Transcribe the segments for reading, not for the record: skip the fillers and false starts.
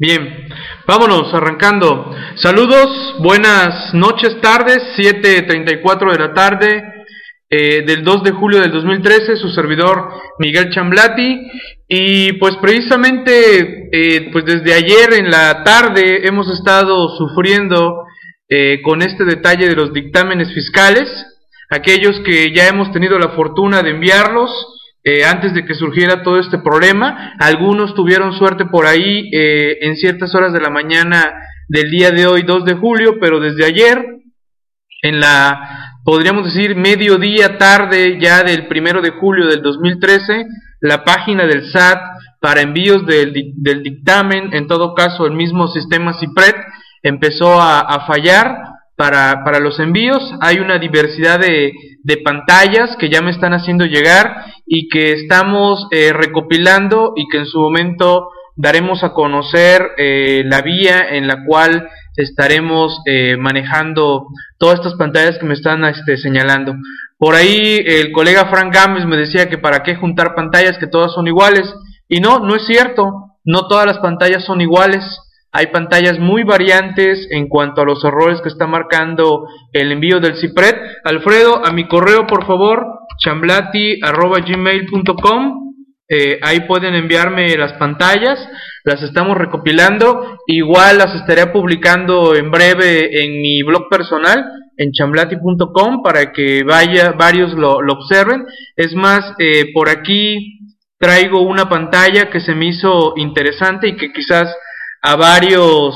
Bien, vámonos arrancando. Saludos, buenas noches, tardes, 7:34 de la tarde del 2 de julio del 2013, su servidor Miguel Chamblati. Y pues precisamente pues desde ayer en la tarde hemos estado sufriendo con este detalle de los dictámenes fiscales, aquellos que ya hemos tenido la fortuna de enviarlos. Antes de que surgiera todo este problema, algunos tuvieron suerte por ahí en ciertas horas de la mañana del día de hoy, 2 de julio, pero desde ayer, en la, podríamos decir, mediodía tarde ya del 1 de julio del 2013, la página del SAT para envíos del dictamen, en todo caso el mismo sistema CIPRED, empezó a fallar para los envíos. Hay una diversidad de pantallas que ya me están haciendo llegar y que estamos recopilando y que en su momento daremos a conocer la vía en la cual estaremos manejando todas estas pantallas que me están señalando. Por ahí el colega Frank Gámez me decía que para qué juntar pantallas, que todas son iguales, y no es cierto, no todas las pantallas son iguales. Hay pantallas muy variantes en cuanto a los errores que está marcando el envío del CIPRED. Alfredo, a mi correo por favor, chamblati@gmail.com. Ahí pueden enviarme las pantallas, las estamos recopilando. Igual las estaré publicando en breve en mi blog personal, en chamblati.com, para que varios lo observen. Es más, por aquí traigo una pantalla que se me hizo interesante y que quizás a varios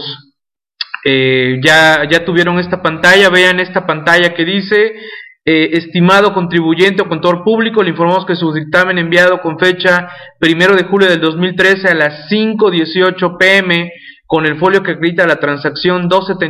ya tuvieron esta pantalla. Vean esta pantalla que dice: estimado contribuyente o contador público, le informamos que su dictamen enviado con fecha 1 de julio del 2013 a las 5:18 p.m. con el folio que acredita la transacción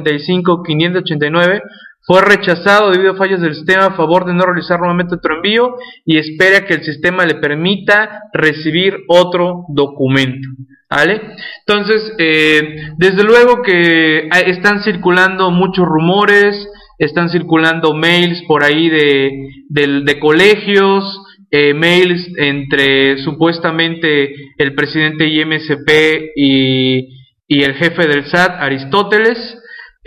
275.589 fue rechazado debido a fallas del sistema. A favor de no realizar nuevamente otro envío y espera que el sistema le permita recibir otro documento. ¿Vale? Entonces, desde luego que están circulando muchos rumores, están circulando mails por ahí de colegios, mails entre supuestamente el presidente IMSP y el jefe del SAT, Aristóteles.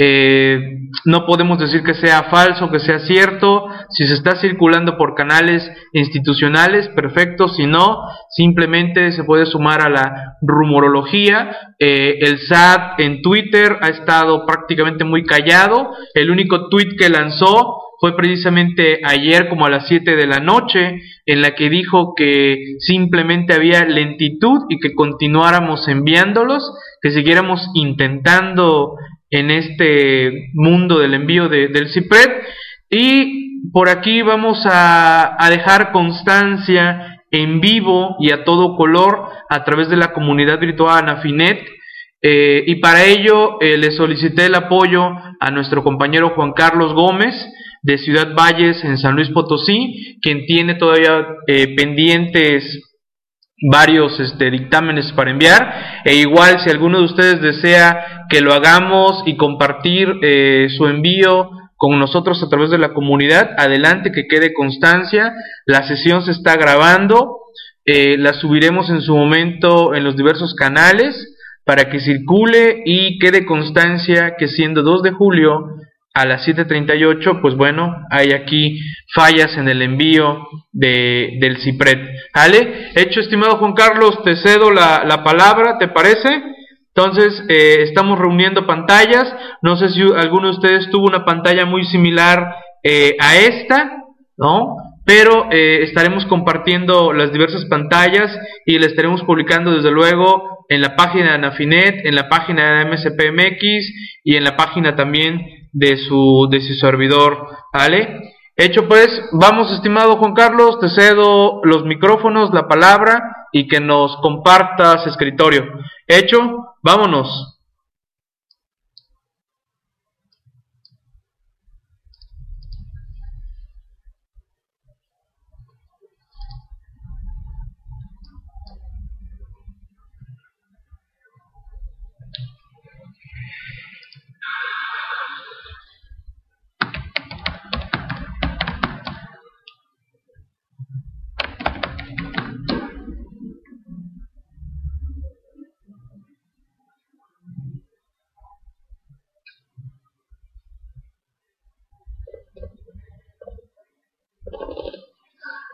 No podemos decir que sea falso, que sea cierto. Si se está circulando por canales institucionales, perfecto. Si no, simplemente se puede sumar a la rumorología. El SAT en Twitter ha estado prácticamente muy callado. El único tweet que lanzó fue precisamente ayer como a las 7 de la noche, en la que dijo que simplemente había lentitud y que continuáramos enviándolos, que siguiéramos intentando en este mundo del envío del CIPRED. Y por aquí vamos a dejar constancia en vivo y a todo color a través de la comunidad virtual Anafinet, y para ello le solicité el apoyo a nuestro compañero Juan Carlos Gómez de Ciudad Valles en San Luis Potosí, quien tiene todavía pendientes varios dictámenes para enviar. E igual, si alguno de ustedes desea que lo hagamos y compartir su envío con nosotros a través de la comunidad, adelante, que quede constancia. La sesión se está grabando, la subiremos en su momento en los diversos canales para que circule y quede constancia que siendo 2 de julio a las 7:38, pues bueno, hay aquí fallas en el envío del CIPRED. ¿Vale? Hecho, estimado Juan Carlos, te cedo la palabra, ¿te parece? Entonces, estamos reuniendo pantallas. No sé si alguno de ustedes tuvo una pantalla muy similar a esta, ¿no? Pero estaremos compartiendo las diversas pantallas y las estaremos publicando desde luego en la página de Anafinet, en la página de MSPMX y en la página también de su servidor. ¿Vale? Hecho pues, vamos, estimado Juan Carlos, te cedo los micrófonos, la palabra, y que nos compartas escritorio. Hecho, vámonos.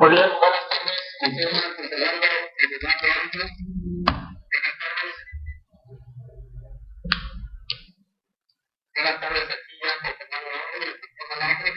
Hola, buenas tardes. Muchísimas Fernando, Fernando Ángel. Buenas tardes aquí ya con Fernando Ángel, Fernando Ángel,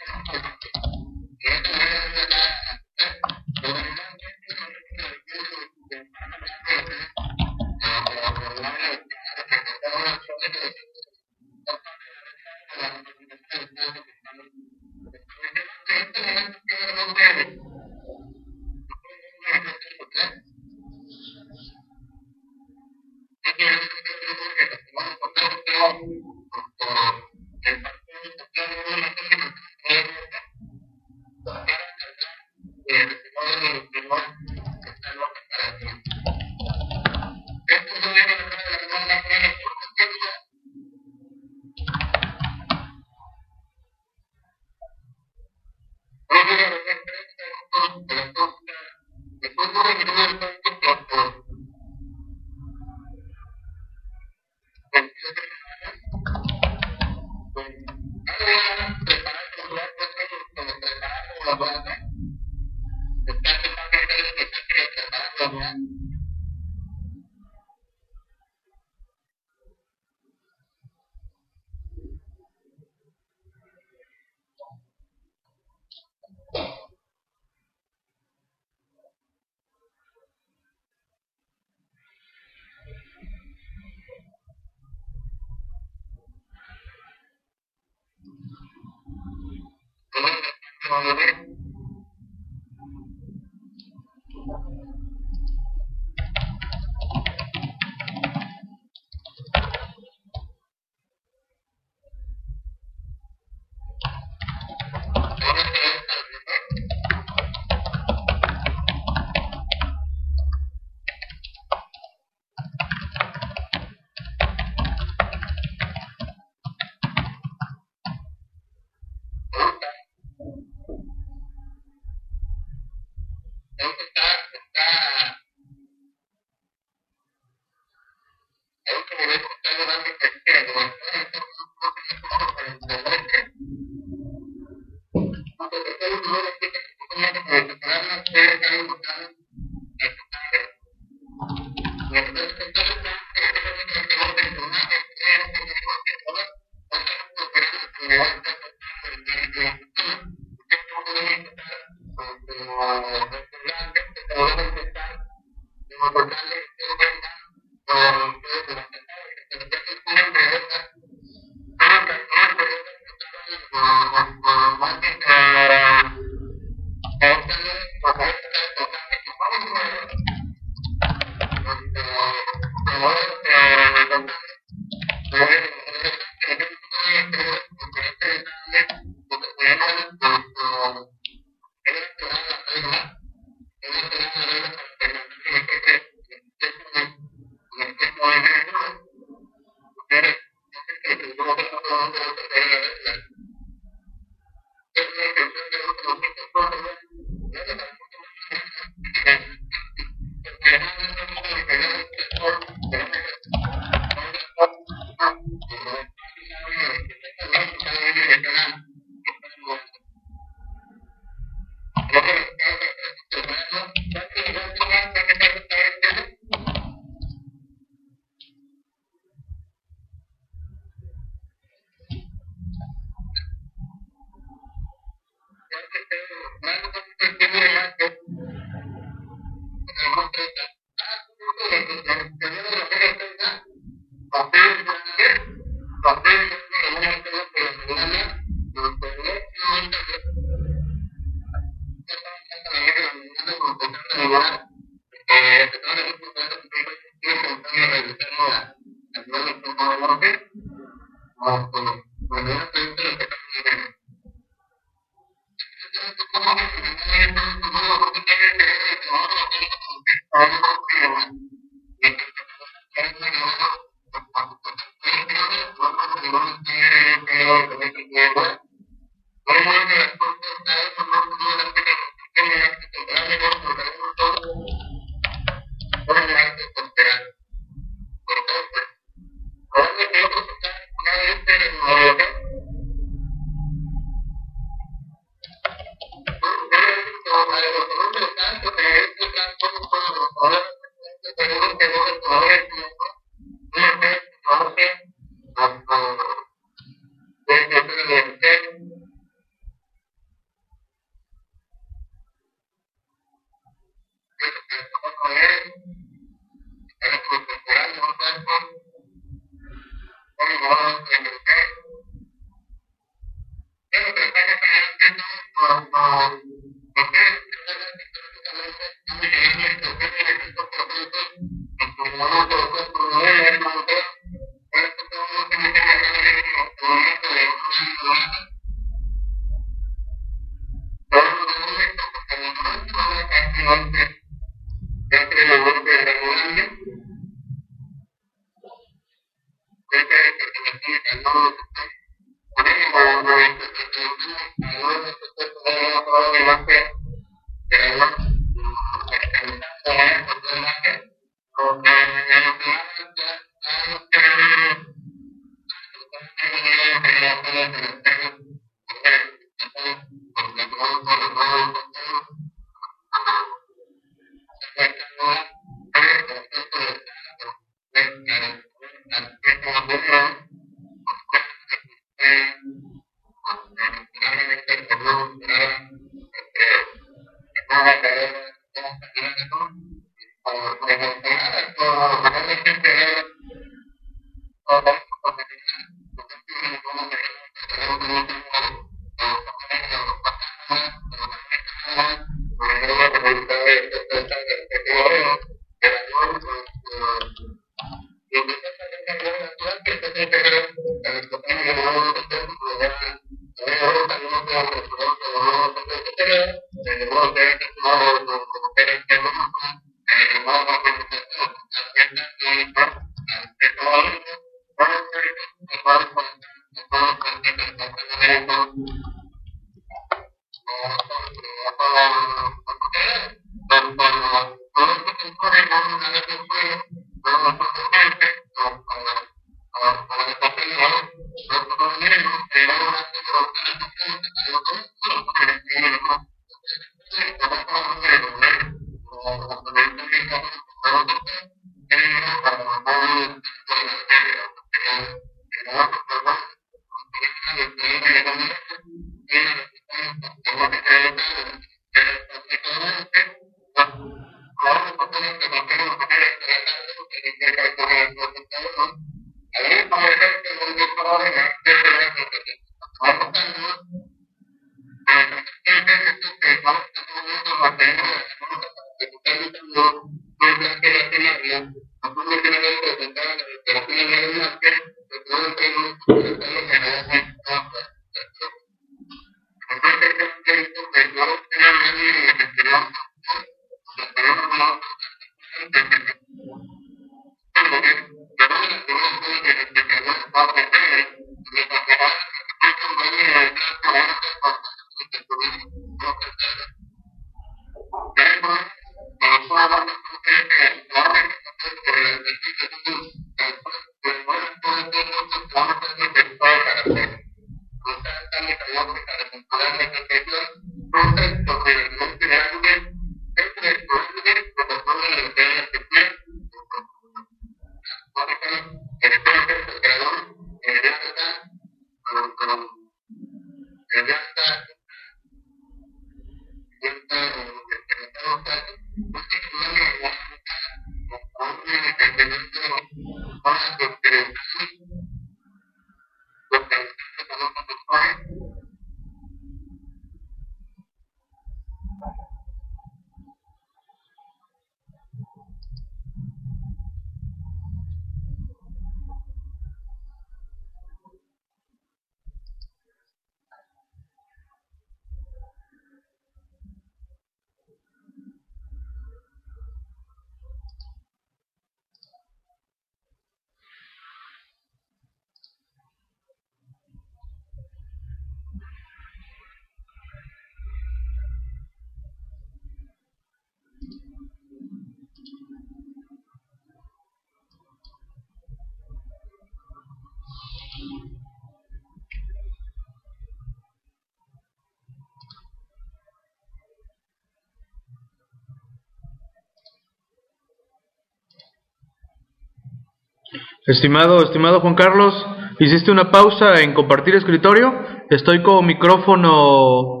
Estimado Juan Carlos, hiciste una pausa en compartir escritorio. Estoy con micrófono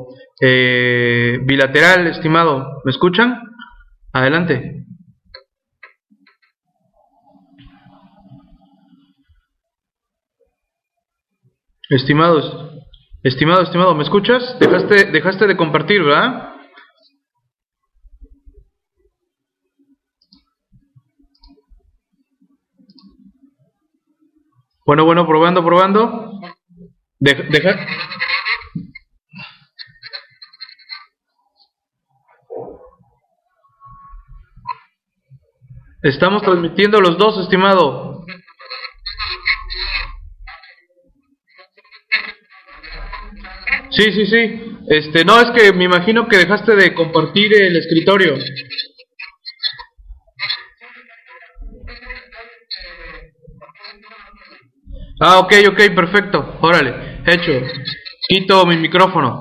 bilateral, estimado. ¿Me escuchan? Adelante. Estimado, ¿me escuchas? Dejaste de compartir, ¿verdad? Bueno, probando. Estamos transmitiendo los dos, estimado. Sí, sí, sí. No, es que me imagino que dejaste de compartir el escritorio. Ah, ok, ok, perfecto. Órale, hecho. Quito mi micrófono.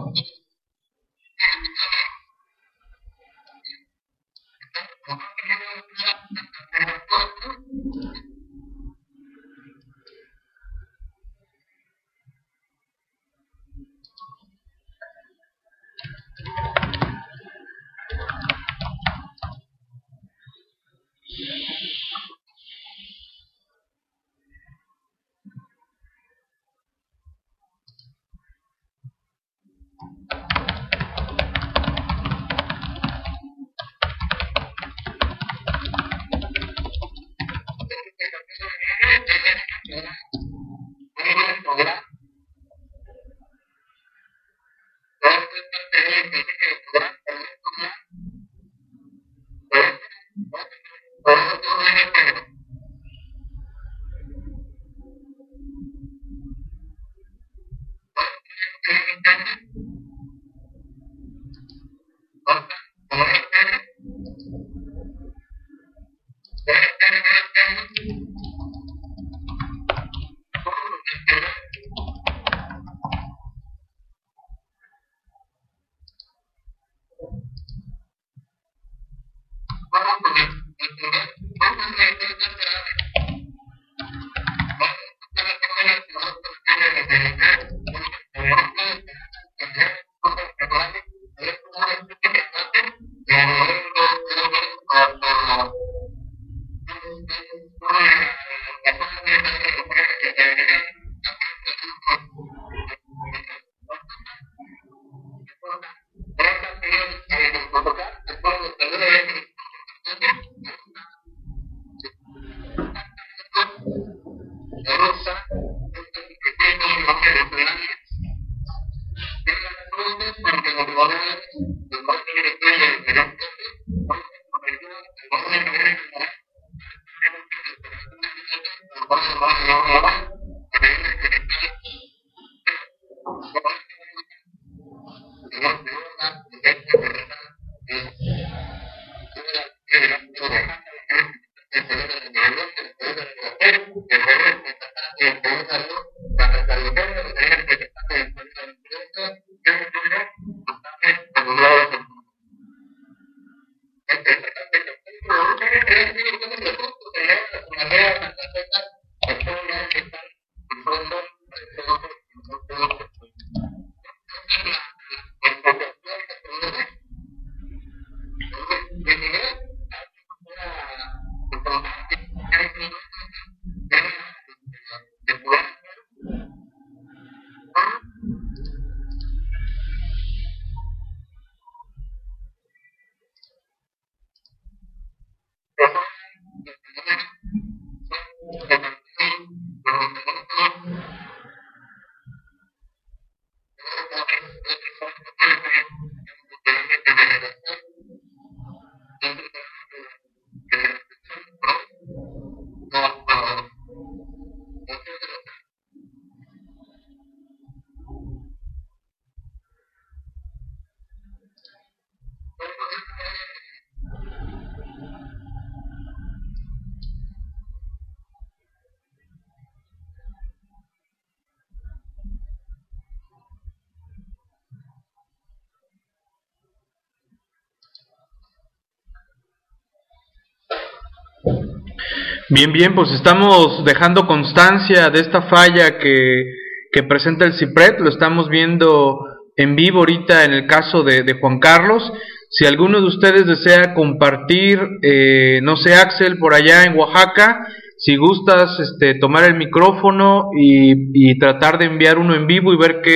Bien, bien, pues estamos dejando constancia de esta falla que presenta el CIPRED, lo estamos viendo en vivo ahorita en el caso de Juan Carlos. Si alguno de ustedes desea compartir, no sé, Axel, por allá en Oaxaca, si gustas tomar el micrófono y tratar de enviar uno en vivo y ver qué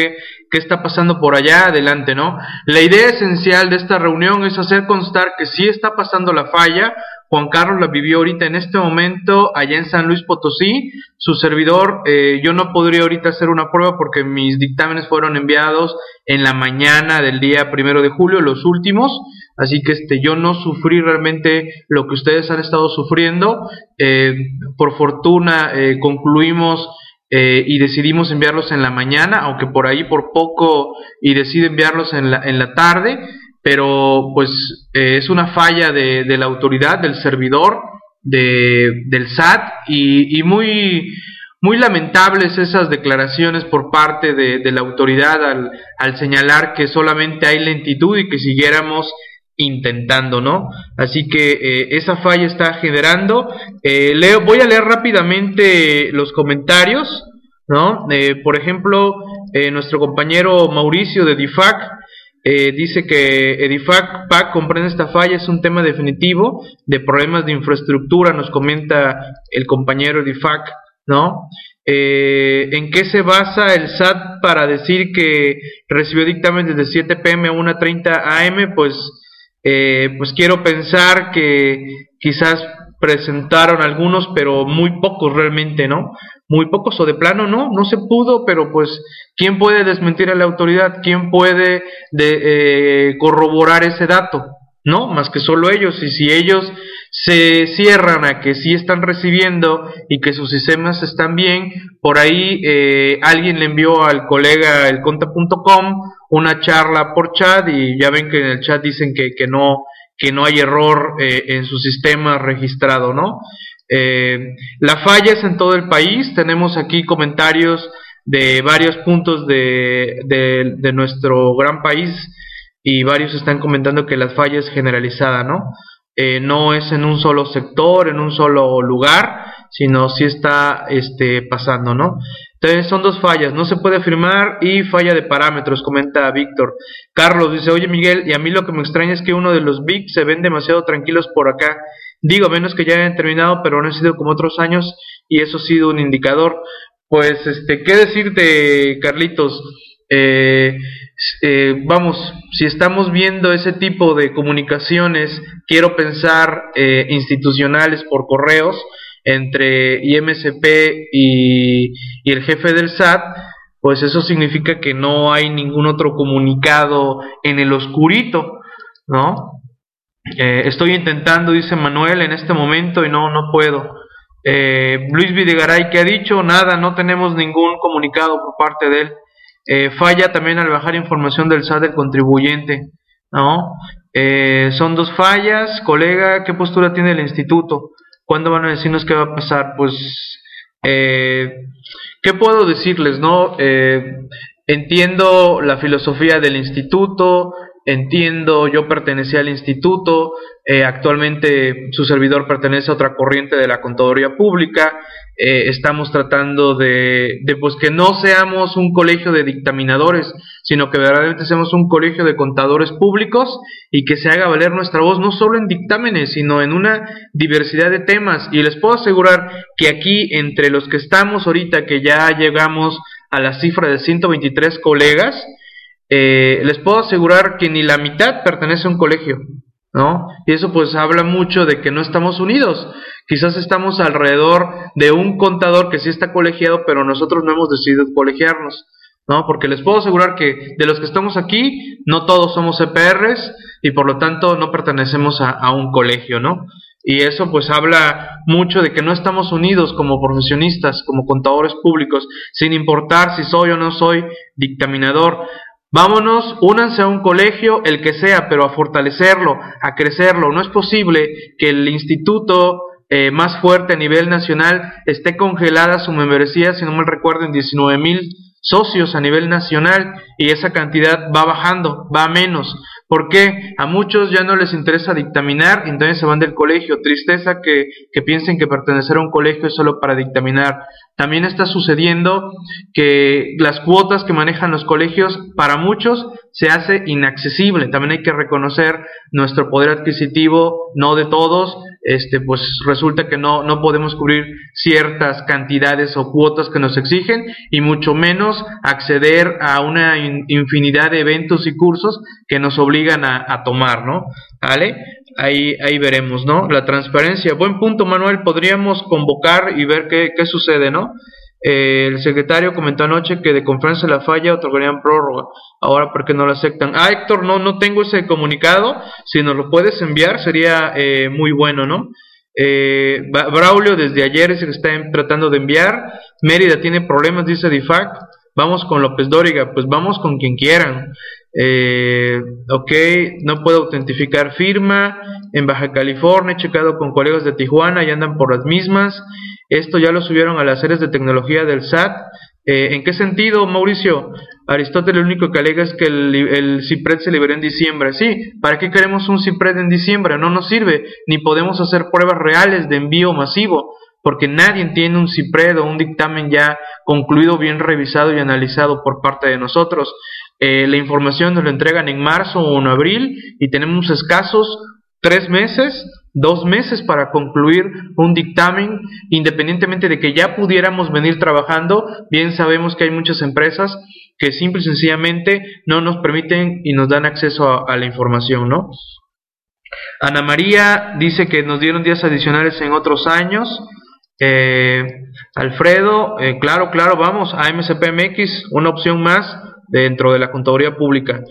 qué está pasando por allá, adelante, ¿no? La idea esencial de esta reunión es hacer constar que sí está pasando la falla. Juan Carlos la vivió ahorita en este momento allá en San Luis Potosí. Su servidor, yo no podría ahorita hacer una prueba porque mis dictámenes fueron enviados en la mañana del día 1 de julio, los últimos, así que yo no sufrí realmente lo que ustedes han estado sufriendo. Por fortuna concluimos y decidimos enviarlos en la mañana, aunque por ahí por poco y decido enviarlos en la tarde, pero pues es una falla de la autoridad, del servidor, del SAT, y muy lamentables esas declaraciones por parte de la autoridad al señalar que solamente hay lentitud y que siguiéramos intentando, ¿no? Así que esa falla está generando. Voy a leer rápidamente los comentarios, ¿no? Por ejemplo, nuestro compañero Mauricio de DIFAC dice que DIFAC PAC comprende esta falla, es un tema definitivo de problemas de infraestructura, nos comenta el compañero DIFAC, ¿no? ¿En qué se basa el SAT para decir que recibió dictamen desde 7 p.m. a 1:30 a.m.? Pues quiero pensar que quizás presentaron algunos, pero muy pocos realmente, ¿no? Muy pocos, o de plano no se pudo, pero pues ¿quién puede desmentir a la autoridad? ¿Quién puede corroborar ese dato? No, más que solo ellos. Y si ellos se cierran a que sí están recibiendo y que sus sistemas están bien, por ahí alguien le envió al colega elconta.com una charla por chat, y ya ven que en el chat dicen que no hay error en su sistema registrado, ¿no? La falla es en todo el país. Tenemos aquí comentarios de varios puntos de nuestro gran país, y varios están comentando que la falla es generalizada, ¿no? No es en un solo sector, en un solo lugar, sino sí está pasando, ¿no? Entonces son dos fallas, no se puede afirmar, y falla de parámetros, comenta Víctor. Carlos dice, oye Miguel, y a mí lo que me extraña es que uno de los VIC se ven demasiado tranquilos por acá. Digo, menos que ya hayan terminado, pero no ha sido como otros años, y eso ha sido un indicador. Pues, ¿qué decirte, Carlitos? Vamos, si estamos viendo ese tipo de comunicaciones, quiero pensar institucionales por correos, entre IMSP y el jefe del SAT, pues eso significa que no hay ningún otro comunicado en el oscurito, ¿no? Estoy intentando, dice Manuel, en este momento, y no puedo. Luis Videgaray, ¿qué ha dicho? Nada, no tenemos ningún comunicado por parte de él. Falla también al bajar información del SAT del contribuyente, ¿no? Son dos fallas. Colega, ¿qué postura tiene el instituto? ¿Cuándo van a decirnos qué va a pasar? Pues, ¿qué puedo decirles, no? Entiendo la filosofía del instituto, entiendo, yo pertenecía al instituto, actualmente su servidor pertenece a otra corriente de la contaduría pública. Estamos tratando de pues que no seamos un colegio de dictaminadores, sino que verdaderamente seamos un colegio de contadores públicos, y que se haga valer nuestra voz no solo en dictámenes, sino en una diversidad de temas. Y les puedo asegurar que aquí, entre los que estamos ahorita, que ya llegamos a la cifra de 123 colegas, les puedo asegurar que ni la mitad pertenece a un colegio, ¿no? Y eso pues habla mucho de que no estamos unidos. Quizás estamos alrededor de un contador que sí está colegiado, pero nosotros no hemos decidido colegiarnos, ¿no? Porque les puedo asegurar que de los que estamos aquí, no todos somos CPRs, y por lo tanto no pertenecemos a un colegio, ¿no? Y eso pues habla mucho de que no estamos unidos como profesionistas, como contadores públicos, sin importar si soy o no soy dictaminador. Vámonos, únanse a un colegio, el que sea, pero a fortalecerlo, a crecerlo. No es posible que el instituto más fuerte a nivel nacional esté congelada su membresía, si no me recuerdo, en 19,000 socios a nivel nacional, y esa cantidad va bajando, va a menos. ¿Por qué? A muchos ya no les interesa dictaminar, y entonces se van del colegio. Tristeza que piensen que pertenecer a un colegio es solo para dictaminar. También está sucediendo que las cuotas que manejan los colegios para muchos se hace inaccesible. También hay que reconocer nuestro poder adquisitivo, no de todos, pues resulta que no podemos cubrir ciertas cantidades o cuotas que nos exigen, y mucho menos acceder a una infinidad de eventos y cursos que nos obligan a tomar, ¿no? ¿Vale? Ahí veremos, ¿no? La transparencia, buen punto, Manuel, podríamos convocar y ver qué sucede, ¿no? El secretario comentó anoche que de confianza la falla otorgarían prórroga. Ahora, ¿por qué no lo aceptan? Héctor, no tengo ese comunicado. Si nos lo puedes enviar, sería muy bueno, ¿no? Braulio desde ayer es el que está tratando de enviar. Mérida tiene problemas, dice Difac. Vamos con López Dóriga, pues vamos con quien quieran. Ok, no puedo autentificar firma. En Baja California he checado con colegas de Tijuana y andan por las mismas. Esto ya lo subieron a las áreas de tecnología del SAT. ¿En qué sentido, Mauricio? Aristóteles lo único que alega es que el CIPRED se liberó en diciembre. Sí, ¿para qué queremos un CIPRED en diciembre? No nos sirve, ni podemos hacer pruebas reales de envío masivo, porque nadie tiene un CIPRED o un dictamen ya concluido, bien revisado y analizado por parte de nosotros. La información nos la entregan en marzo o en abril y tenemos escasos 3 meses, 2 meses para concluir un dictamen, independientemente de que ya pudiéramos venir trabajando. Bien sabemos que hay muchas empresas que simple y sencillamente no nos permiten y nos dan acceso a la información, ¿no? Ana María dice que nos dieron días adicionales en otros años. Alfredo, claro, vamos a MSPMX, una opción más dentro de la contaduría pública.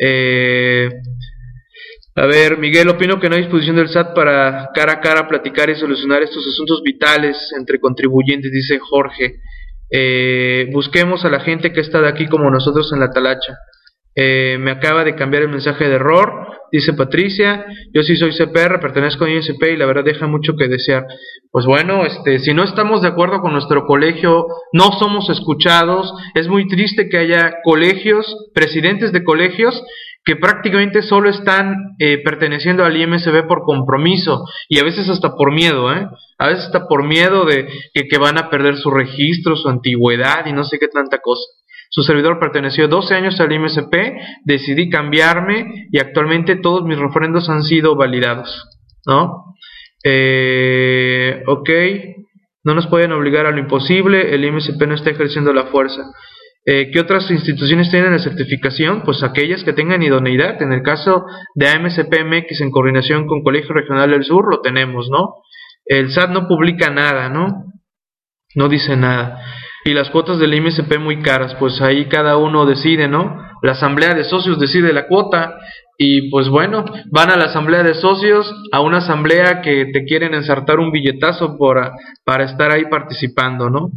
A ver, Miguel, opino que no hay disposición del SAT para cara a cara platicar y solucionar estos asuntos vitales entre contribuyentes, dice Jorge. Busquemos a la gente que está de aquí como nosotros en la talacha. Me acaba de cambiar el mensaje de error, dice Patricia. Yo sí soy CPR, pertenezco a INSP y la verdad deja mucho que desear. Pues bueno, si no estamos de acuerdo con nuestro colegio, no somos escuchados. Es muy triste que haya colegios, presidentes de colegios, que prácticamente solo están perteneciendo al IMSB por compromiso y a veces hasta por miedo, a veces hasta por miedo de que van a perder su registro, su antigüedad y no sé qué tanta cosa. Su servidor perteneció 12 años al IMSP, decidí cambiarme y actualmente todos mis referendos han sido validados, ¿no? Ok, no nos pueden obligar a lo imposible, el IMSP no está ejerciendo la fuerza. ¿Qué otras instituciones tienen la certificación? Pues aquellas que tengan idoneidad. En el caso de AMSPMX en coordinación con Colegio Regional del Sur lo tenemos, ¿no? El SAT no publica nada, ¿no? No dice nada. Y las cuotas del IMSP muy caras, pues ahí cada uno decide, ¿no? La asamblea de socios decide la cuota y pues bueno, van a la asamblea de socios, a una asamblea que te quieren ensartar un billetazo para estar ahí participando, ¿no?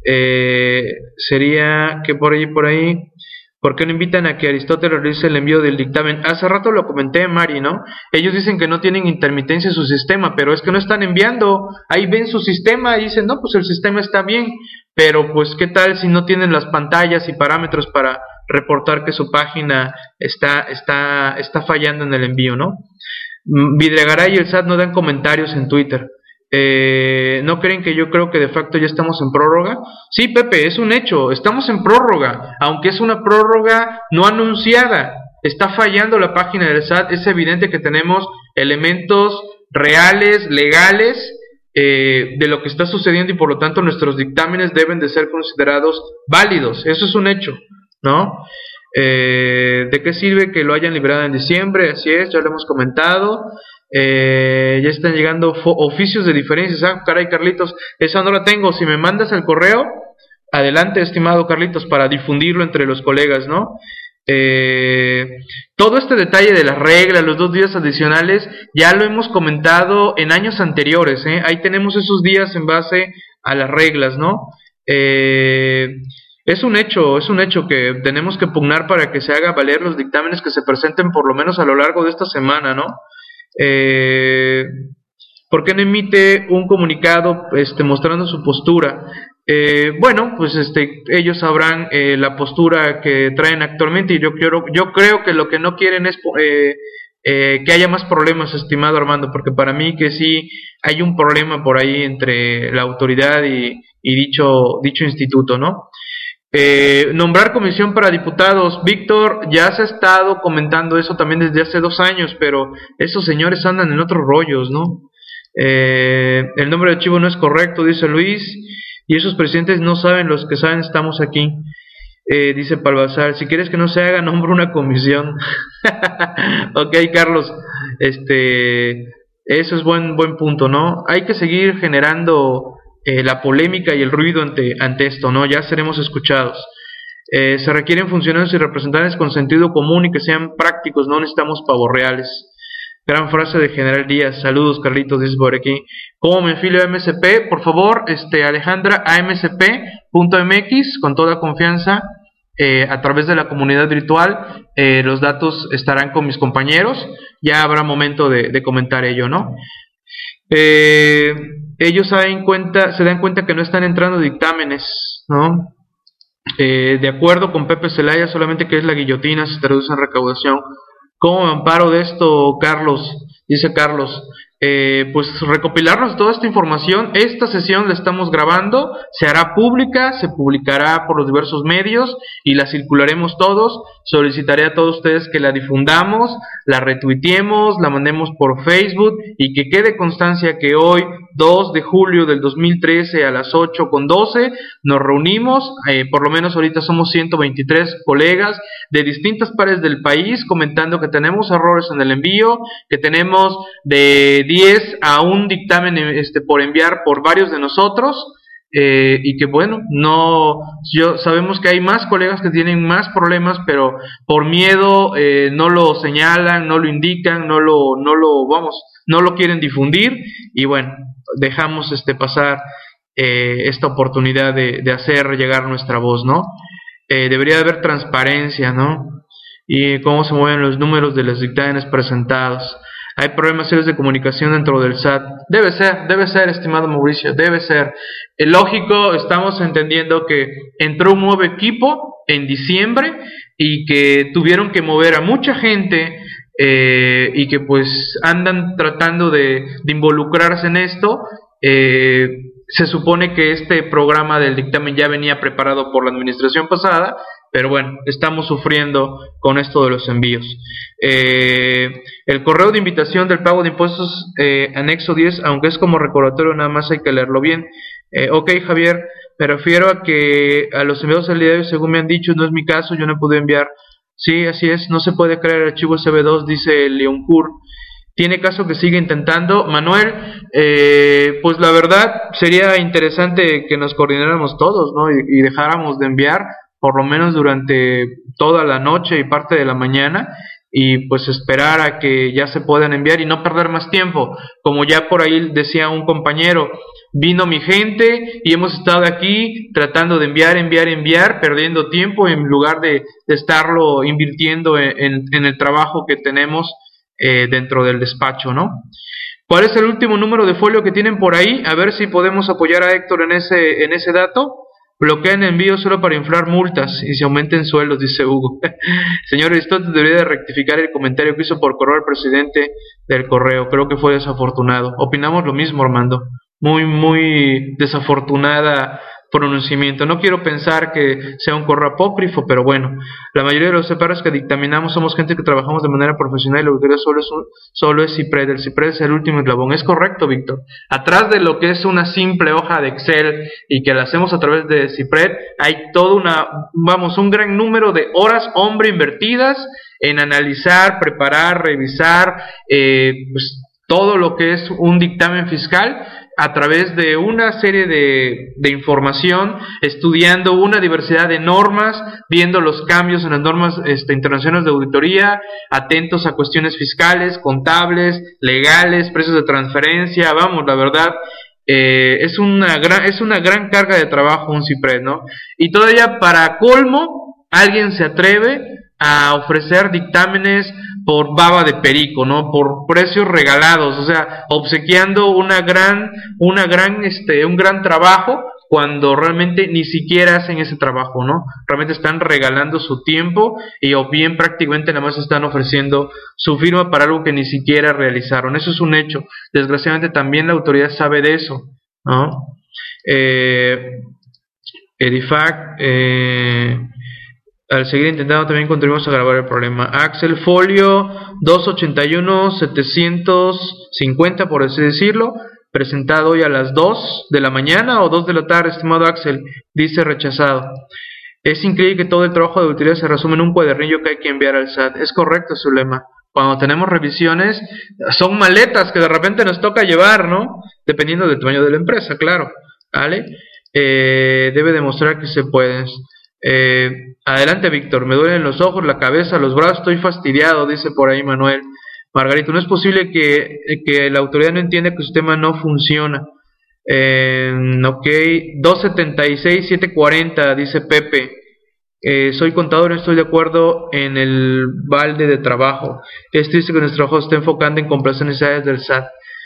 Sería que por ahí, ¿por qué no invitan a que Aristóteles realice el envío del dictamen? Hace rato lo comenté, Mari, ¿no? Ellos dicen que no tienen intermitencia en su sistema, pero es que no están enviando. Ahí ven su sistema y dicen, no, pues el sistema está bien, pero pues ¿qué tal si no tienen las pantallas y parámetros para reportar que su página está fallando en el envío, ¿no? Videgaray y el SAT no dan comentarios en Twitter. ¿No creen que yo creo que de facto ya estamos en prórroga? Sí, Pepe, es un hecho, estamos en prórroga, aunque es una prórroga no anunciada. Está fallando la página del SAT, es evidente que tenemos elementos reales, legales, de lo que está sucediendo y por lo tanto nuestros dictámenes deben de ser considerados válidos. Eso es un hecho, ¿no? ¿De qué sirve que lo hayan liberado en diciembre? Así es, ya lo hemos comentado. Ya están llegando oficios de diferencias. Caray, Carlitos, esa no la tengo. Si me mandas el correo, adelante, estimado Carlitos, para difundirlo entre los colegas, ¿no? Todo este detalle de las reglas, los 2 días adicionales, ya lo hemos comentado en años anteriores, ahí tenemos esos días en base a las reglas, ¿no? Es un hecho que tenemos que pugnar para que se haga valer los dictámenes que se presenten por lo menos a lo largo de esta semana, ¿no? ¿Por qué no emite un comunicado mostrando su postura? Bueno, pues ellos sabrán la postura que traen actualmente y yo creo que lo que no quieren es que haya más problemas, estimado Armando, porque para mí que sí hay un problema por ahí entre la autoridad y dicho instituto, ¿no? Nombrar comisión para diputados, Víctor, ya se ha estado comentando eso también desde hace 2 años, pero esos señores andan en otros rollos, ¿no? El nombre de archivo no es correcto, dice Luis, y esos presidentes no saben, los que saben estamos aquí. Dice Palvazar, si quieres que no se haga, nombra una comisión. Ok, Carlos, eso es buen punto, ¿no? Hay que seguir generando la polémica y el ruido ante esto, ¿no? Ya seremos escuchados. Se requieren funcionarios y representantes con sentido común y que sean prácticos, no necesitamos pavos reales. Gran frase de General Díaz. Saludos, Carlitos, dice por aquí. ¿Cómo me afilio a MSP? Por favor, Alejandra, a msp.mx, con toda confianza, a través de la comunidad virtual. Los datos estarán con mis compañeros. Ya habrá momento de comentar ello, ¿no? Ellos se dan cuenta que no están entrando dictámenes, ¿no? De acuerdo con Pepe Zelaya, solamente que es la guillotina, se traduce en recaudación. ¿Cómo me amparo de esto, Carlos? Dice Carlos. Pues recopilarnos toda esta información. Esta sesión la estamos grabando, se hará pública, se publicará por los diversos medios y la circularemos todos. Solicitaré a todos ustedes que la difundamos, la retuiteemos, la mandemos por Facebook y que quede constancia que hoy, 2 de julio del 2013 a las 8:12, nos reunimos. Por lo menos ahorita somos 123 colegas de distintas partes del país comentando que tenemos errores en el envío, que tenemos de 10 a un dictamen por enviar por varios de nosotros, y que bueno, sabemos que hay más colegas que tienen más problemas, pero por miedo no lo señalan, no lo indican, no lo quieren difundir, y bueno, dejamos pasar esta oportunidad de hacer llegar nuestra voz, ¿no? Debería haber transparencia, ¿no? Y cómo se mueven los números de los dictámenes presentados. Hay problemas serios de comunicación dentro del SAT. Debe ser, estimado Mauricio, debe ser. Lógico, estamos entendiendo que entró un nuevo equipo en diciembre y que tuvieron que mover a mucha gente, y que pues andan tratando de involucrarse en esto. Se supone que este programa del dictamen ya venía preparado por la administración pasada, pero bueno, estamos sufriendo con esto de los envíos. El correo de invitación del pago de impuestos, anexo 10, aunque es como recordatorio, nada más hay que leerlo bien. Ok, Javier, me refiero a que a los enviados del día de hoy, según me han dicho, no es mi caso, yo no pude enviar. Sí, así es, no se puede crear el archivo SB2, dice Leoncourt. ¿Tiene caso que siga intentando? Manuel, pues la verdad sería interesante que nos coordináramos todos, ¿no? Y dejáramos de enviar por lo menos durante toda la noche y parte de la mañana, y pues esperar a que ya se puedan enviar y no perder más tiempo. Como ya por ahí decía un compañero, vino mi gente y hemos estado aquí tratando de enviar, perdiendo tiempo en lugar de estarlo invirtiendo en el trabajo que tenemos dentro del despacho, ¿no? ¿Cuál es el último número de folio que tienen por ahí? A ver si podemos apoyar a Héctor en ese dato. Bloquean envíos solo para inflar multas y se aumenten sueldos, dice Hugo. Señor Aristóteles, debería de rectificar el comentario que hizo por correo al presidente del correo. Creo que fue desafortunado. Opinamos lo mismo, Armando. Muy desafortunada pronunciamiento. No quiero pensar que sea un correo apócrifo, pero bueno, la mayoría de los separos que dictaminamos somos gente que trabajamos de manera profesional y la auditoría solo es CIPRED. El CIPRED es el último eslabón. Es correcto, Víctor. Atrás de lo que es una simple hoja de Excel y que la hacemos a través de CIPRED, hay toda un gran número de horas hombre invertidas en analizar, preparar, revisar, pues todo lo que es un dictamen fiscal a través de una serie de información, estudiando una diversidad de normas, viendo los cambios en las normas internacionales de auditoría, atentos a cuestiones fiscales, contables, legales, precios de transferencia. Vamos, la verdad, es una gran carga de trabajo un CIPRED, ¿no? Y todavía para colmo, alguien se atreve a ofrecer dictámenes por baba de perico, ¿no? Por precios regalados, o sea, obsequiando un gran trabajo cuando realmente ni siquiera hacen ese trabajo, ¿no? Realmente están regalando su tiempo o bien prácticamente nada más están ofreciendo su firma para algo que ni siquiera realizaron. Eso es un hecho. Desgraciadamente también la autoridad sabe de eso, ¿no? Edifac, Al seguir intentando también contribuimos a grabar el problema. Axel, folio 281-750, por así decirlo, presentado hoy a las 2 de la mañana o 2 de la tarde, estimado Axel, dice rechazado. Es increíble que todo el trabajo de auditoría se resume en un cuadernillo que hay que enviar al SAT. Es correcto su lema. Cuando tenemos revisiones, son maletas que de repente nos toca llevar, ¿no? Dependiendo del tamaño de la empresa, claro. ¿Vale? Debe demostrar que se puede. Adelante, Víctor. Me duelen los ojos, la cabeza, los brazos, estoy fastidiado, dice por ahí Manuel. Margarito, no es posible que la autoridad no entienda que el sistema no funciona. Ok, 276-740, dice Pepe. Soy contador, no estoy de acuerdo en el balde de trabajo. Es triste que nuestro trabajo se esté enfocando en complacer necesidades del SAT.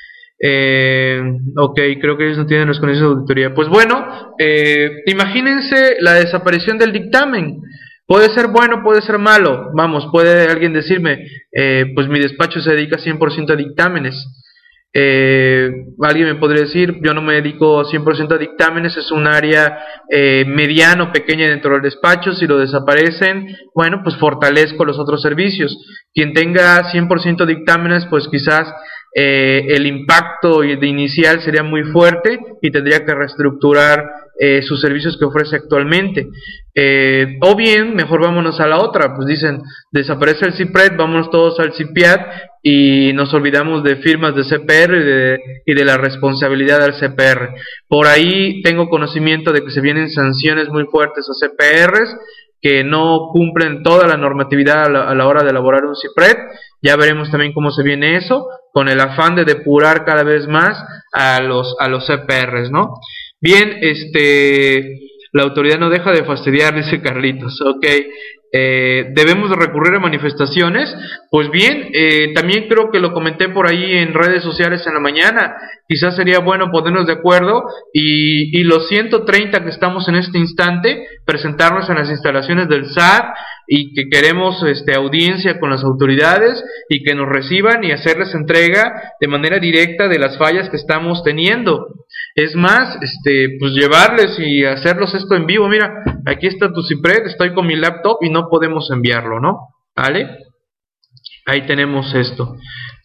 Ok, creo que ellos no tienen las condiciones de auditoría. Pues bueno, imagínense la desaparición del dictamen. Puede ser bueno, puede ser malo. Vamos, puede alguien decirme, pues mi despacho se dedica 100% a dictámenes. Alguien me podría decir, yo no me dedico 100% a dictámenes, es un área mediano, pequeña dentro del despacho. Si lo desaparecen, bueno, pues fortalezco los otros servicios. Quien tenga 100% dictámenes, pues quizás el impacto de inicial sería muy fuerte y tendría que reestructurar sus servicios que ofrece actualmente. O bien, mejor vámonos a la otra, pues dicen, desaparece el CIPRED, vámonos todos al CIPIAT y nos olvidamos de firmas de CPR y de la responsabilidad del CPR. Por ahí tengo conocimiento de que se vienen sanciones muy fuertes a CPRs que no cumplen toda la normatividad a la hora de elaborar un CIPRED. Ya veremos también cómo se viene eso, con el afán de depurar cada vez más a los CPRs, ¿no? Bien, la autoridad no deja de fastidiar, dice Carlitos. Ok, debemos de recurrir a manifestaciones. Pues bien, también creo que lo comenté por ahí en redes sociales en la mañana. Quizás sería bueno ponernos de acuerdo y los 130 que estamos en este instante, presentarnos en las instalaciones del SAT y que queremos audiencia con las autoridades y que nos reciban y hacerles entrega de manera directa de las fallas que estamos teniendo. Es más, pues llevarles y hacerlos esto en vivo. Mira, aquí está tu CIPRED, estoy con mi laptop y no podemos enviarlo, ¿no? ¿Vale? Ahí tenemos esto.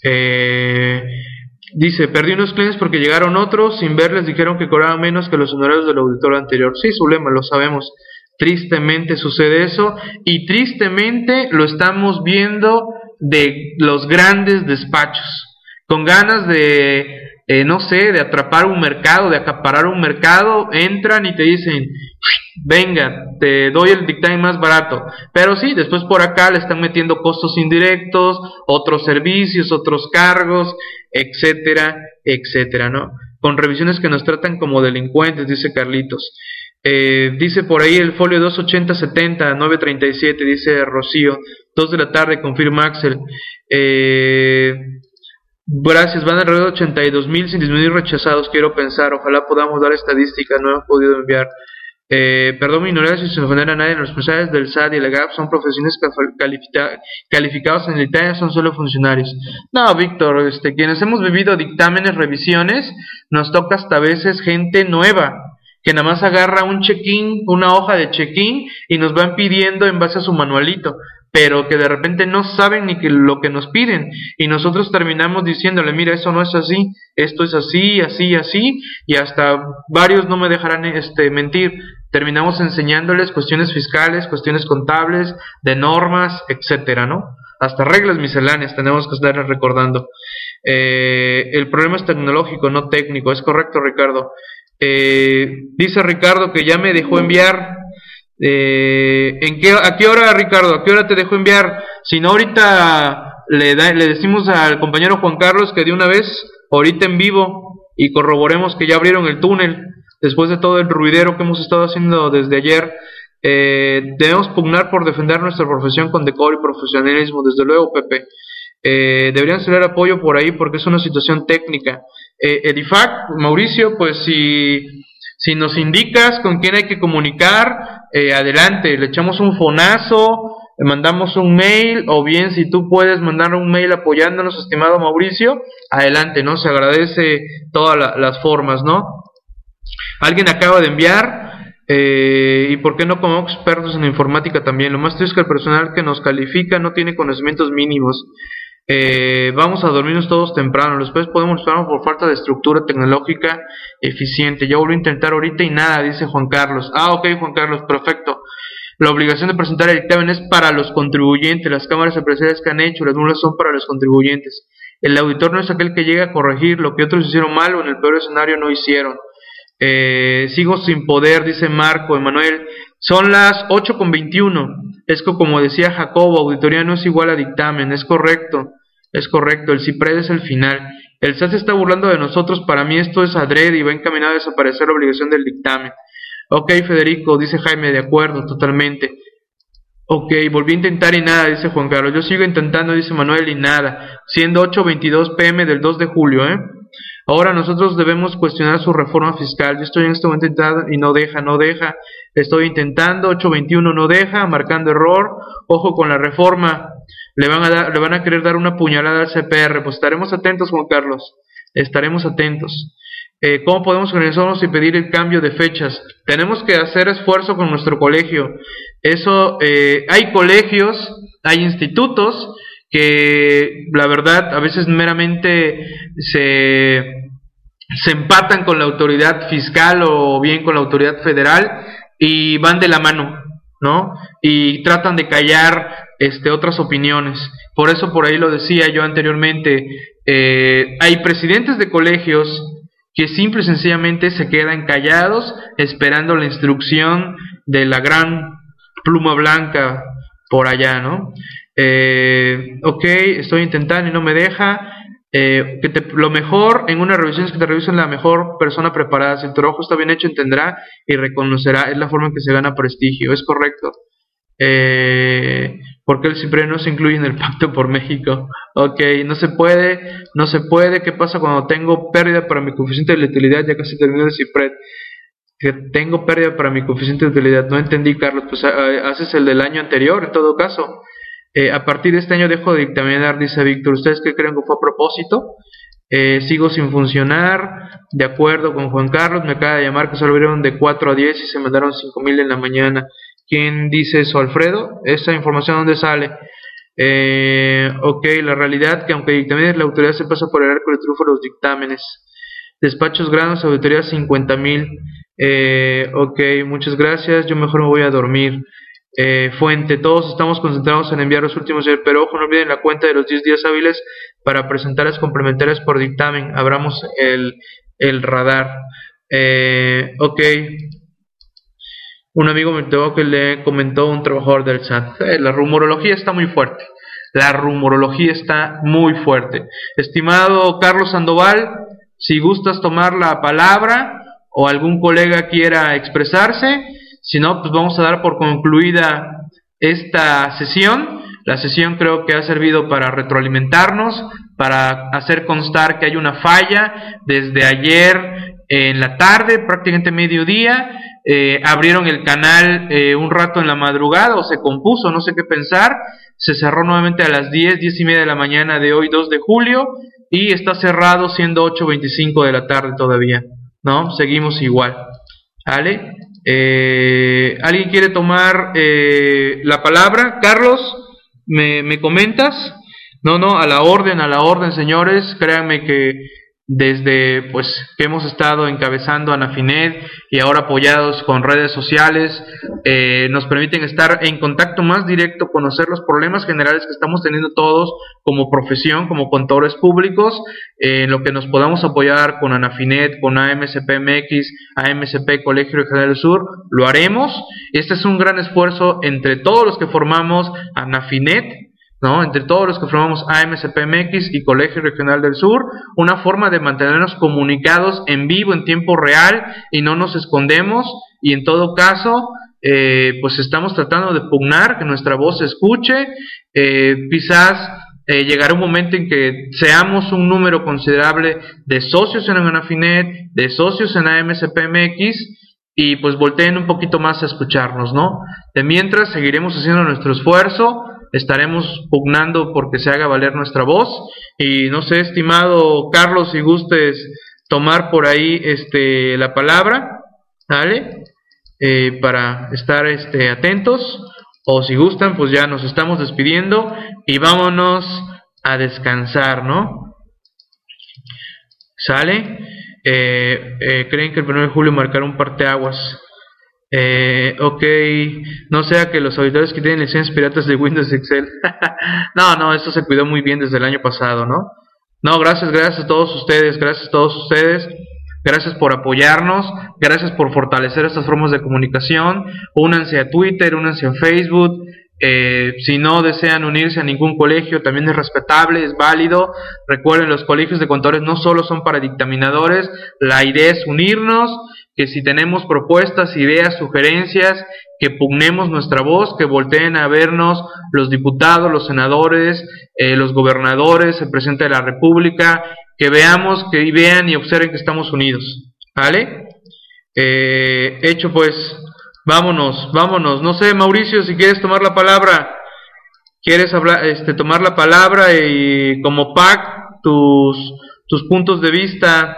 Dice, perdí unos clientes porque llegaron otros, sin verles dijeron que cobraban menos que los honorarios del auditor anterior. Sí, Zulema, lo sabemos. Tristemente sucede eso y tristemente lo estamos viendo de los grandes despachos, con ganas de, no sé, de atrapar un mercado, de acaparar un mercado, entran y te dicen, venga, te doy el dictamen más barato, pero sí, después por acá le están metiendo costos indirectos, otros servicios, otros cargos, etcétera, etcétera, ¿no? Con revisiones que nos tratan como delincuentes, dice Carlitos. Dice por ahí el folio 280-70, 937, dice Rocío, 2 de la tarde, confirma Axel. Gracias, van alrededor de 82,000 sin disminuir rechazados, quiero pensar, ojalá podamos dar estadística, no he podido enviar. Perdón mi ignorancia si se ofender a nadie, los responsables del SAT y la GAP son profesiones calificados en Italia, son solo funcionarios. No, Víctor, quienes hemos vivido dictámenes, revisiones, nos toca hasta a veces gente nueva, que nada más agarra un check-in, una hoja de check-in y nos van pidiendo en base a su manualito, pero que de repente no saben ni lo que nos piden y nosotros terminamos diciéndole, mira, eso no es así, esto es así, así, así, y hasta varios no me dejarán mentir, terminamos enseñándoles cuestiones fiscales, cuestiones contables, de normas, etcétera, ¿no? Hasta reglas misceláneas tenemos que estar recordando. El problema es tecnológico, no técnico, es correcto, Ricardo. Dice Ricardo que ya me dejó enviar. ¿A qué hora, Ricardo? ¿A qué hora te dejó enviar? Si no, ahorita le decimos al compañero Juan Carlos que de una vez, ahorita en vivo, y corroboremos que ya abrieron el túnel después de todo el ruidero que hemos estado haciendo desde ayer. Debemos pugnar por defender nuestra profesión con decoro y profesionalismo, desde luego, Pepe. Deberían ser apoyo por ahí porque es una situación técnica. Edifac, Mauricio, pues si nos indicas con quién hay que comunicar, adelante, le echamos un fonazo, le mandamos un mail, o bien si tú puedes mandar un mail apoyándonos, estimado Mauricio, adelante, ¿no? Se agradece todas las formas, ¿no? Alguien acaba de enviar, ¿Y por qué no como expertos en informática también? Lo más triste es que el personal que nos califica no tiene conocimientos mínimos. Vamos a dormirnos todos temprano. Los padres podemos esperar por falta de estructura tecnológica eficiente. Ya volví a intentar ahorita y nada, dice Juan Carlos. Ok, Juan Carlos, perfecto. La obligación de presentar el dictamen es para los contribuyentes. Las cámaras empresariales que han hecho las nulas son para los contribuyentes. El auditor no es aquel que llega a corregir lo que otros hicieron mal o en el peor escenario no hicieron. Sigo sin poder, dice Marco Emanuel. Son las 8:21. Es que como decía Jacobo, auditoría no es igual a dictamen. Es correcto, el CIPRED es el final. El SAT se está burlando de nosotros. Para mí esto es adrede y va encaminado a desaparecer la obligación del dictamen. Ok, Federico, dice Jaime, de acuerdo, totalmente. Ok, volví a intentar y nada, dice Juan Carlos. Yo sigo intentando, dice Manuel, y nada. Siendo 8:22 p.m. del 2 de julio, Ahora nosotros debemos cuestionar su reforma fiscal. Yo estoy en este momento intentando y no deja. Estoy intentando, 8:21 no deja, marcando error. Ojo con la reforma. Le van a querer dar una puñalada al CPR. Pues estaremos atentos, Juan Carlos. Estaremos atentos. ¿Cómo podemos organizarnos y pedir el cambio de fechas? Tenemos que hacer esfuerzo con nuestro colegio. Hay colegios, hay institutos que la verdad a veces meramente se empatan con la autoridad fiscal o bien con la autoridad federal y van de la mano, ¿no? Y tratan de callar otras opiniones. Por eso por ahí lo decía yo anteriormente, hay presidentes de colegios que simple y sencillamente se quedan callados esperando la instrucción de la gran pluma blanca por allá, ¿no? Ok, estoy intentando y no me deja. Lo mejor en una revisión es que te revisen la mejor persona preparada. Si el trabajo está bien hecho, entenderá y reconocerá. Es la forma en que se gana prestigio. Es correcto. ¿Por qué el CIPRED no se incluye en el Pacto por México? Ok, no se puede. ¿Qué pasa cuando tengo pérdida para mi coeficiente de utilidad? Ya casi terminó el CIPRED. Que tengo pérdida para mi coeficiente de utilidad. No entendí, Carlos. Pues haces el del año anterior, en todo caso. A partir de este año dejo de dictaminar, dice Víctor. ¿Ustedes qué creen que fue a propósito? Sigo sin funcionar. De acuerdo con Juan Carlos. Me acaba de llamar que solo abrieron de 4 a 10 y se mandaron 5,000 en la mañana. ¿Quién dice eso? ¿Alfredo? ¿Esa información dónde sale? Ok, la realidad que aunque dictamines la autoridad se pasa por el arco de triunfo de los dictámenes. Despachos granos, auditoría 50,000. Ok, muchas gracias. Yo mejor me voy a dormir. Fuente, todos estamos concentrados en enviar los últimos, pero ojo, no olviden la cuenta de los 10 días hábiles para presentar las complementarias por dictamen. Abramos el radar. Ok. Un amigo me enteró que le comentó un trabajador del SAT. La rumorología está muy fuerte. Estimado Carlos Sandoval, si gustas tomar la palabra o algún colega quiera expresarse, si no, pues vamos a dar por concluida esta sesión. La sesión creo que ha servido para retroalimentarnos, para hacer constar que hay una falla desde ayer en la tarde, prácticamente mediodía. Abrieron el canal un rato en la madrugada o se compuso, no sé qué pensar. Se cerró nuevamente a las 10:30 de la mañana de hoy 2 de julio y está cerrado siendo 8:25 de la tarde todavía, ¿no? Seguimos igual, ¿vale? ¿Alguien quiere tomar la palabra? Carlos, ¿me comentas? No, a la orden, señores. Créanme que desde pues que hemos estado encabezando Anafinet y ahora apoyados con redes sociales, nos permiten estar en contacto más directo, conocer los problemas generales que estamos teniendo todos como profesión, como contadores públicos, en lo que nos podamos apoyar con Anafinet, con AMCP-MX, AMCP Colegio Regional del Sur, lo haremos. Este es un gran esfuerzo entre todos los que formamos Anafinet, ¿no? Entre todos los que formamos AMCP-MX y Colegio Regional del Sur, una forma de mantenernos comunicados en vivo, en tiempo real, y no nos escondemos, y en todo caso, pues estamos tratando de pugnar que nuestra voz se escuche. Quizás llegará un momento en que seamos un número considerable de socios en Anafinet, de socios en AMCP-MX, y pues volteen un poquito más a escucharnos, ¿no? De mientras seguiremos haciendo nuestro esfuerzo, estaremos pugnando porque se haga valer nuestra voz. Y no sé, estimado Carlos, si gustes tomar por ahí la palabra, ¿vale? para estar atentos, o si gustan pues ya nos estamos despidiendo y vámonos a descansar, ¿no? ¿Sale? ¿Creen que el 1 de julio marcará un parteaguas? Ok, no sea que los auditores que tienen licencias piratas de Windows y Excel. No, esto se cuidó muy bien desde el año pasado, ¿no? No, gracias a todos ustedes, gracias por apoyarnos, gracias por fortalecer estas formas de comunicación. Únanse a Twitter, únanse a Facebook. Si no desean unirse a ningún colegio, también es respetable, es válido. Recuerden, los colegios de contadores no solo son para dictaminadores, la idea es unirnos, que si tenemos propuestas, ideas, sugerencias, que pugnemos nuestra voz, que volteen a vernos los diputados, los senadores, los gobernadores, el presidente de la República, que veamos, que vean y observen que estamos unidos, ¿vale? Hecho pues, vámonos, no sé, Mauricio, si quieres tomar la palabra, quieres hablar, tomar la palabra y como pack tus puntos de vista,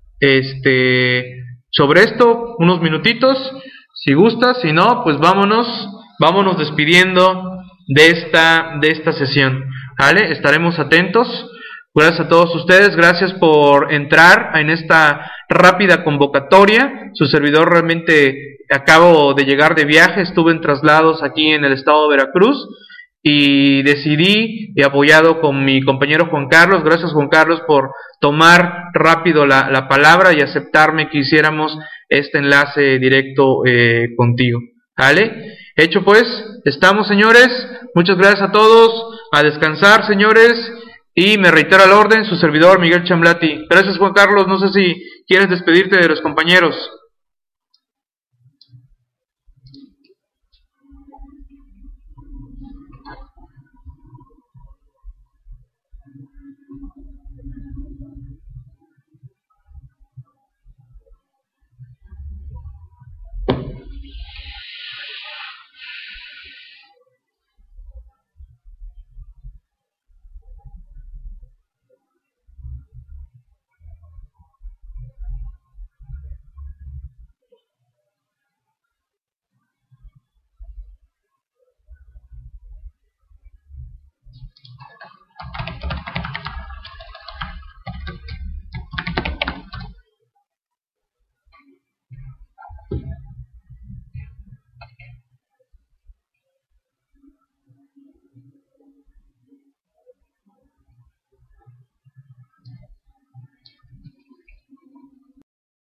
sobre esto, unos minutitos, si gustas, si no, pues vámonos despidiendo de esta sesión, ¿vale? Estaremos atentos. Gracias a todos ustedes, gracias por entrar en esta rápida convocatoria. Su servidor realmente acabo de llegar de viaje, estuve en traslados aquí en el estado de Veracruz y decidí, y apoyado con mi compañero Juan Carlos, gracias Juan Carlos por tomar rápido la palabra y aceptarme que hiciéramos este enlace directo contigo, ¿vale? Hecho pues, estamos señores, muchas gracias a todos, a descansar señores, y me reitero al orden, su servidor Miguel Chamblati. Gracias Juan Carlos, no sé si quieres despedirte de los compañeros.